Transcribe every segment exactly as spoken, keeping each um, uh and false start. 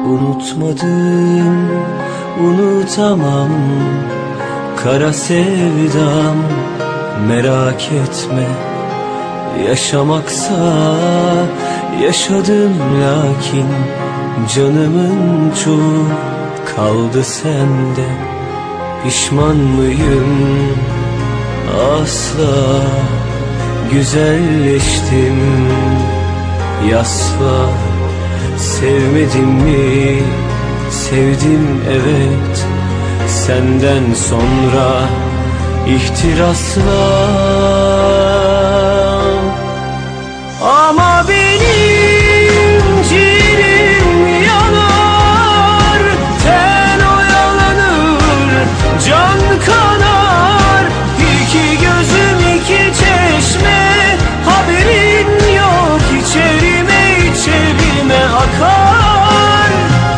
Unutmadım, unutamam kara sevdam. Merak etme, yaşamaksa yaşadım, lakin canımın çoğu kaldı sende. Pişman mıyım? Asla. Güzelleştim, yasla. Sevmedim mi? Sevdim, evet. Senden sonra ihtirasla. Ama benim ciğerim yanar, ten oyalanır, can kanar. İki gözüm iki çeşme, haberin yok. İçerime içerime akar.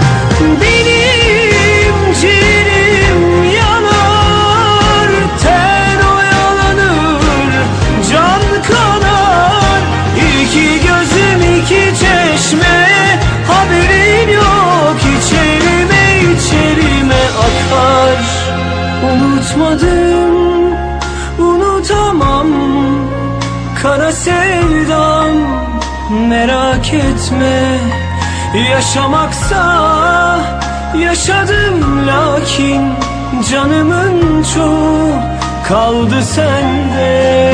Benim ciğerim yanar, ten oyalanır, can kanar. İki gözüm iki çeşme, haberin yok. İçerime içerime akar. Unutmadım, unutamam kara sevdam. Merak etme, yaşamaksa yaşadım, lakin canımın çoğu kaldı sende.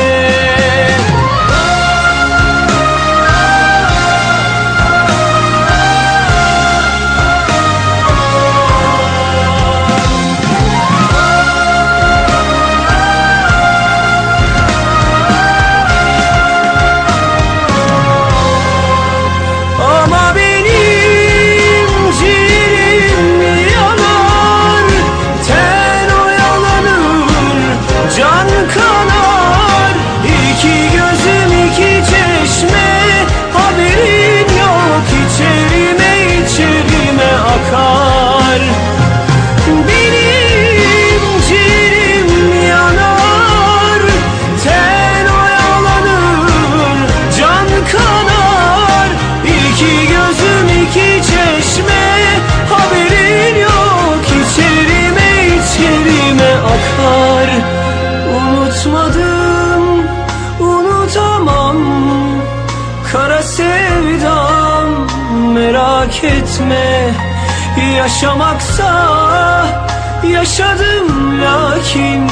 Unutmadım, unutamam kara sevdam. Merak etme, yaşamaksa yaşadım, lakin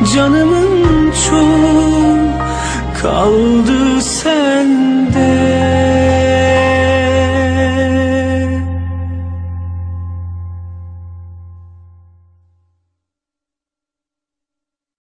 canımın çoğu kaldı sende.